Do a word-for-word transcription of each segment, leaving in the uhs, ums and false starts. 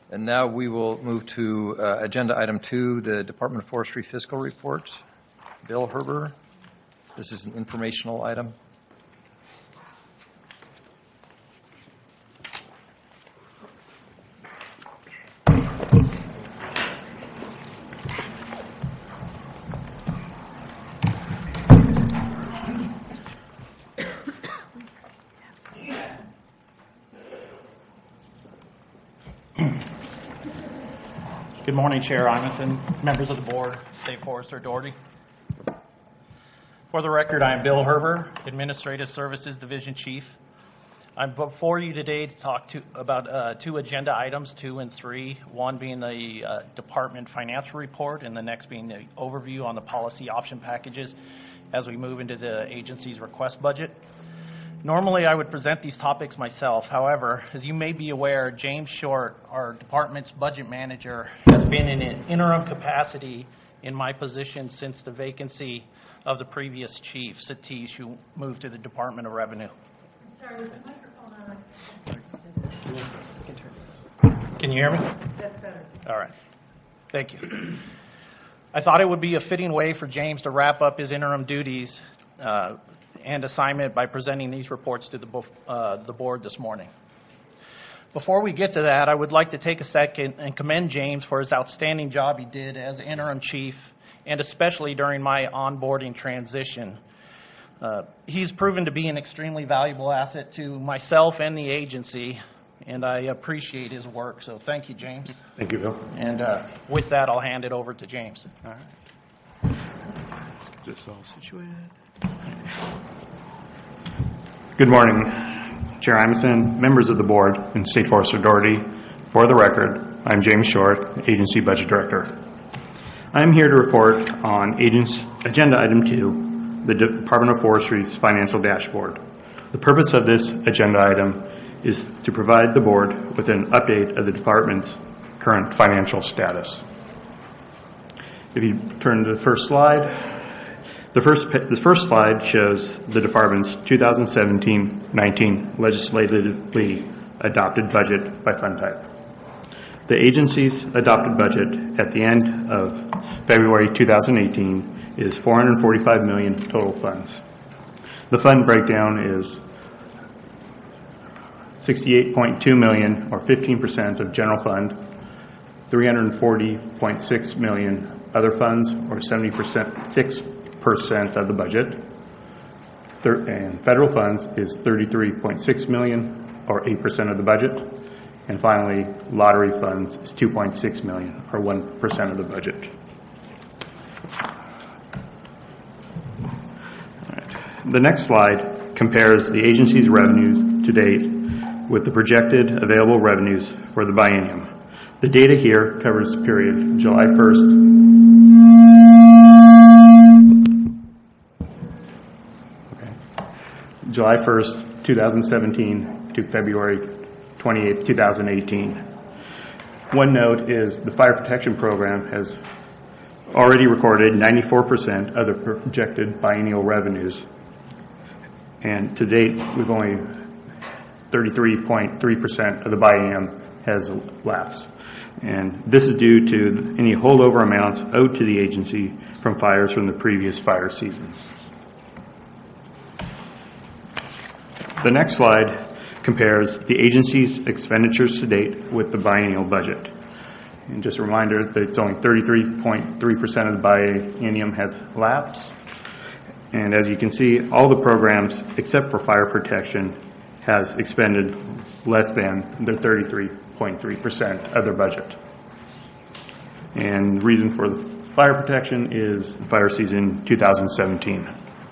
And now we will move to uh, agenda item two, the Department of Forestry fiscal report. Bill Herber, this is an informational item. Good morning, Chair Imenson, members of the board, State Forester Doherty. For the record, I am Bill Herber, Administrative Services Division Chief. I'm before you today to talk to, about uh, two agenda items, two and three, one being the uh, Department Financial Report and the next being the overview on the policy option packages as we move into the agency's request budget. Normally, I would present these topics myself. However, as you may be aware, James Short, our department's budget manager, has been in an interim capacity in my position since the vacancy of the previous chief, Satish, who moved to the Department of Revenue. Sorry, is the microphone on? Can you hear me? That's better. All right. Thank you. I thought it would be a fitting way for James to wrap up his interim duties uh, and assignment by presenting these reports to the, uh, the board this morning. Before we get to that, I would like to take a second and commend James for his outstanding job he did as interim chief, and especially during my onboarding transition. Uh, he's proven to be an extremely valuable asset to myself and the agency, and I appreciate his work. So thank you, James. Thank you, Bill. And uh, with that, I'll hand it over to James. All right. Let's get this all situated. Good morning, Chair Imenson, members of the board, and State Forester Doherty. For the record, I'm James Short, Agency Budget Director. I am here to report on Agent's Agenda Item two, the Department of Forestry's Financial Dashboard. The purpose of this agenda item is to provide the board with an update of the department's current financial status. If you turn to the first slide, the first, the first slide shows the department's two thousand seventeen nineteen legislatively adopted budget by fund type. The agency's adopted budget at the end of February two thousand eighteen is four hundred forty-five million dollars total funds. The fund breakdown is sixty-eight point two million dollars or fifteen percent of general fund, three hundred forty point six million dollars other funds or seventy percent, six percent of the budget, and federal funds is thirty-three point six million dollars or eight percent of the budget, and finally lottery funds is two point six million dollars or one percent of the budget. All right. The next slide compares the agency's revenues to date with the projected available revenues for the biennium. The data here covers the period July first July first, two thousand seventeen to February twenty-eighth, two thousand eighteen. One note is the fire protection program has already recorded ninety-four percent of the projected biennial revenues. And to date, we've only thirty-three point three percent of the biennium has lapsed. And this is due to any holdover amounts owed to the agency from fires from the previous fire seasons. The next slide compares the agency's expenditures to date with the biennial budget. And just a reminder that it's only thirty-three point three percent of the biennium has lapsed. And as you can see, all the programs except for fire protection has expended less than the thirty-three point three percent of their budget. And the reason for the fire protection is the fire season two thousand seventeen.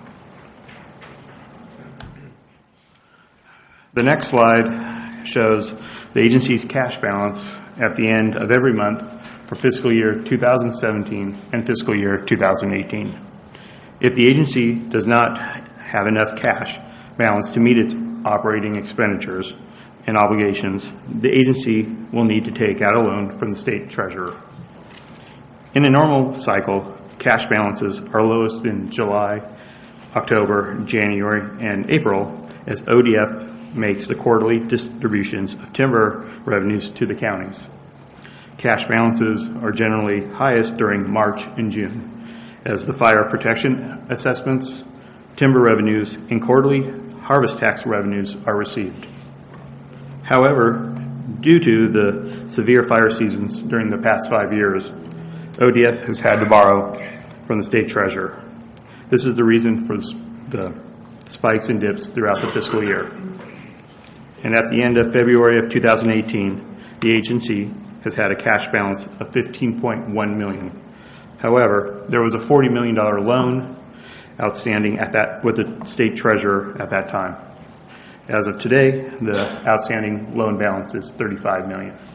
The next slide shows the agency's cash balance at the end of every month for fiscal year two thousand seventeen and fiscal year two thousand eighteen. If the agency does not have enough cash balance to meet its operating expenditures and obligations, the agency will need to take out a loan from the state treasurer. In a normal cycle, cash balances are lowest in July, October, January, and April as O D F makes the quarterly distributions of timber revenues to the counties. Cash balances are generally highest during March and June, as the fire protection assessments, timber revenues, and quarterly harvest tax revenues are received. However, due to the severe fire seasons during the past five years, O D F has had to borrow from the state treasurer. This is the reason for the spikes and dips throughout the fiscal year. And at the end of February of two thousand eighteen, the agency has had a cash balance of fifteen point one million dollars. However, there was a forty million dollars loan outstanding at that with the state treasurer at that time. As of today, the outstanding loan balance is thirty-five million dollars.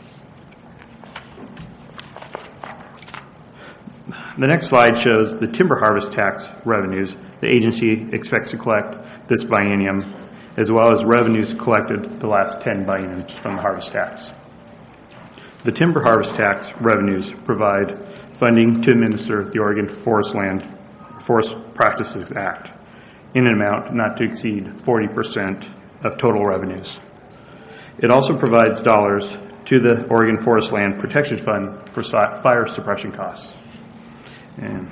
The next slide shows the timber harvest tax revenues the agency expects to collect this biennium, as well as revenues collected the last ten bienniums from the harvest tax. The timber harvest tax revenues provide funding to administer the Oregon Forest Land Forest Practices Act in an amount not to exceed forty percent of total revenues. It also provides dollars to the Oregon Forest Land Protection Fund for fire suppression costs. And,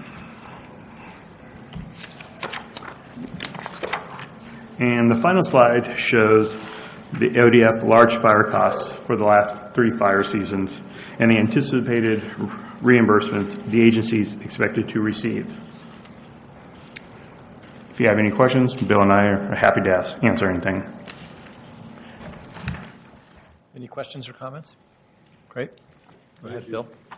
and the final slide shows the O D F large fire costs for the last three fire seasons and the anticipated reimbursements the agency is expected to receive. If you have any questions, Bill and I are happy to ask, answer anything. Any questions or comments? Great. Go ahead, Bill.